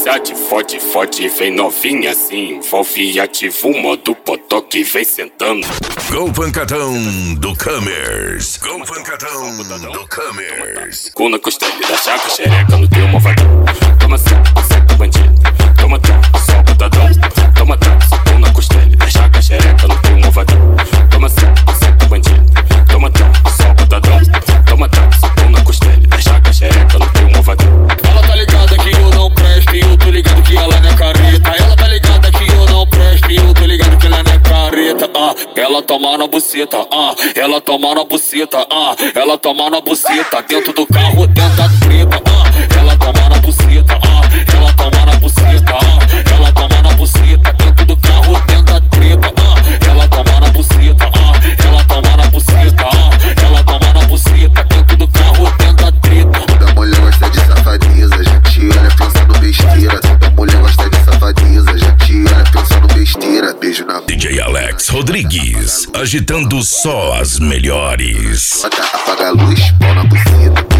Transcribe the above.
velocidade, fode, fode, vem novinha assim, envolve e ativa o modo potoque, vem sentando. Com pancadão do Camers. Com pancadão do Camers. Com na costela da chaca, xereca no teu movadão. Toma senta bandido. Toma só botadão. Toma com na costela da chaca, xereca no teu movadão. Toma senta bandido. Toma só botadão. Toma com na costela da chaca, xereca no teu movadão. Ela tá ligada que eu não presto e eu tô ligado que ela não é careta. Ela tá ligada que eu não presto e eu tô ligado que ela não é careta. Ela toma na buceta, ela toma na buceta, ela toma na buceta. Dentro do carro, dentro da treta, ela toma na buceta, ela toma na buceta, ela toma na buceta. Dentro do carro, dentro da treta, ela toma na buceta, ela toma na buceta, ela toma na buceta. Dentro do carro, dentro da treta. Toda mulher gosta de safadeza, já te olha pensando besteira. Toda mulher gosta de safadeza, já te olha pensando besteira. Beijo na DJ Alex Rodrigues, agitando só as melhores. apaga a luz, pau na buceta.